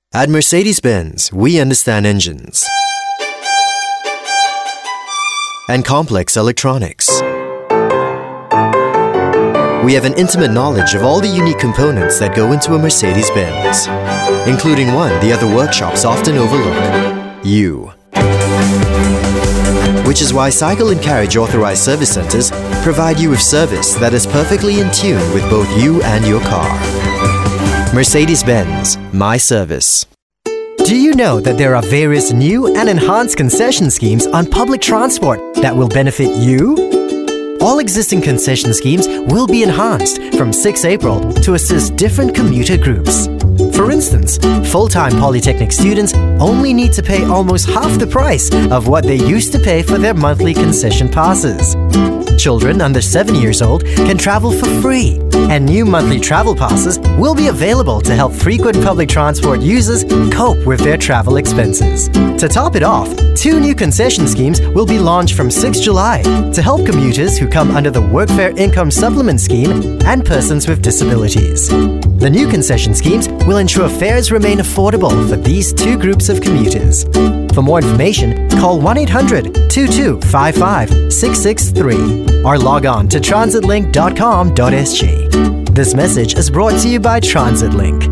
At Mercedes-Benz, we understand engines and complex electronics. We have an intimate knowledge of all the unique components that go into a Mercedes-Benz, including one the other workshops often overlook: you. Which is why Cycle and Carriage authorized service centers provide you with service that is perfectly in tune with both you and your car. Mercedes-Benz, my service. Do you know that there are various new and enhanced concession schemes on public transport that will benefit you? All existing concession schemes will be enhanced from 6 April to assist different commuter groups. For instance, full-time polytechnic students only need to pay almost half the price of what they used to pay for their monthly concession passes. Children under 7 years old can travel for free, and new monthly travel passes will be available to help frequent public transport users cope with their travel expenses. To top it off, 2 new concession schemes will be launched from 6 July to help commuters who come under the Workfare Income Supplement Scheme and persons with disabilities. The new concession schemes will ensure fares remain affordable for these 2 groups of commuters. For more information, call 1-800-2255-663 or log on to transitlink.com.sg. This message is brought to you by TransitLink.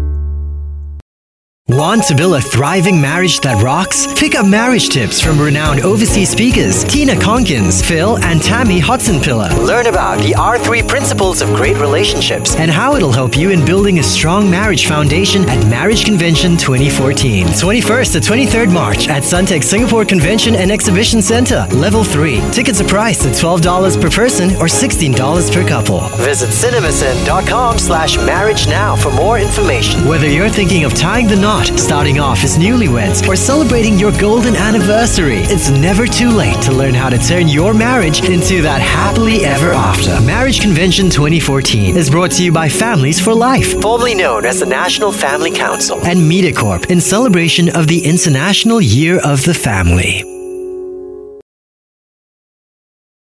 Want to build a thriving marriage that rocks? Pick up marriage tips from renowned overseas speakers Tina Conkins, Phil, and Tammy Hudson-Pillar. Learn about the R3 principles of great relationships and how it'll help you in building a strong marriage foundation at Marriage Convention 2014. 21st to 23rd March at Suntec Singapore Convention and Exhibition Centre, Level 3. Tickets are priced at $12 per person or $16 per couple. Visit cinemacen.com/marriage now for more information. Whether you're thinking of tying the knot, starting off as newlyweds, or celebrating your golden anniversary, it's never too late to learn how to turn your marriage into that happily ever after. Marriage Convention 2014 is brought to you by Families for Life, formerly known as the National Family Council, and MediaCorp in celebration of the International Year of the Family.